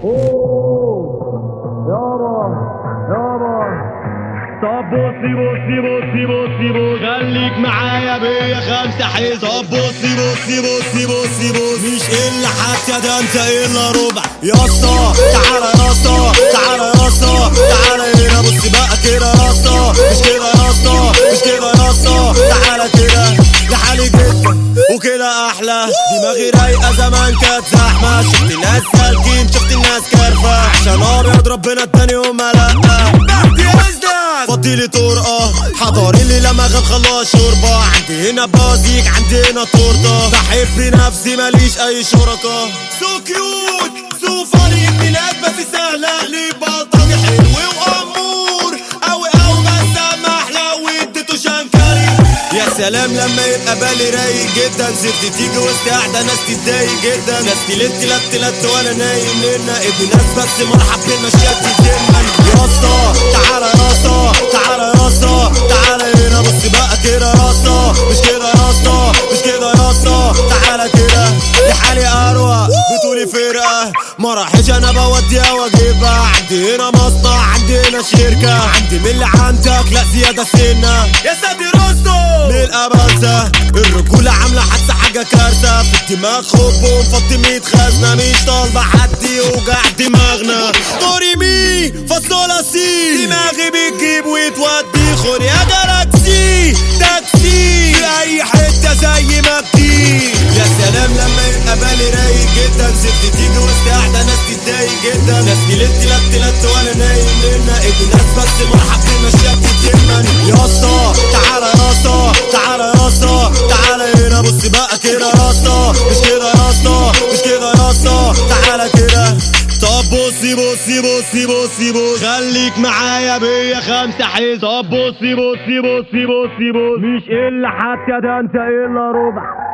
طب بصي بصي بصي بصي بصي خليك معايا بيا 5 حيز. طب بصي بصي بصي بصي بصي مش إلا حتى ده انت إلا ربع يا اسطى. تعالى يا اسطى تعالى يا اسطى تعالى هنا بص بقى كده يا اسطى. مش كده يا اسطى مش كده يا اسطى تعالى كده لحالي جدا وكده احلى. دماغي رايقه زمان كانت زحمه. شفت الناس سالكين شفت الناس كارفه عشان ابيض ربنا اداني وما لا. فضيلي طرقه حضاري اللي لما غاب خلاص شوربه. عندي هنا بازيك عندي هنا تورته. بحب نفسي ماليش اي شركه. سو كيوت سو فاني البلاد بس سهله لي بلطجي حلو وامور اوي اوي بس اما احلى واديته شنكري. يا سلام لما يبقى بالي رايق جدا. سبت تيجي وسط قاعده ناس تتضايق جدا. ناس تلت وانا نايم لنا ابن ناس بس مرحب بالمشيات تتمن. يا اسطى تعالى يا اسطى تعالى يا اسطى تعالى هنا بص بقى كده يا اسطى. مش كده يا اسطى مش كده يا اسطى تعالى كده لحالي اروق. بتقولي فرقه ما راحش انا بوديها واجيبها. عندي هنا مصنع عندي هنا شركه. عندي من اللي عندك لا زياده سنه. يا سيدي رستم من الابانسه الرجوله عامله حادثه حاجه كارثه. في الدماغ خب ومفضي 100 خزنه. مش طالبه حد يوجع دماغنا. طوري مي فاصولا سي دماغي بتجيب وتودي. خد يا جالاكسي تاكسي في اي حته زي ما بتيجي. يا سلام لما يبقى بالي رايق جدا. سبت تيجي وسط قاعده ناس تتضايق جدا. ناس تلت وانا نايم لنا ابن ناس بس مرحب بالمشيات تتمن. يا اسطى تعالى يا اسطى تعالى يا اسطى تعالى هنا بص بقى كده يا اسطى. مش كده يا اسطى مش كده يا اسطى تعالى كده. طب بصي بصي بصي بصي بصي خليك معايا بيا 5 حيز. طب بصي بصي بصي بصي بصي مش إلا حتى ده انت إلا ربع.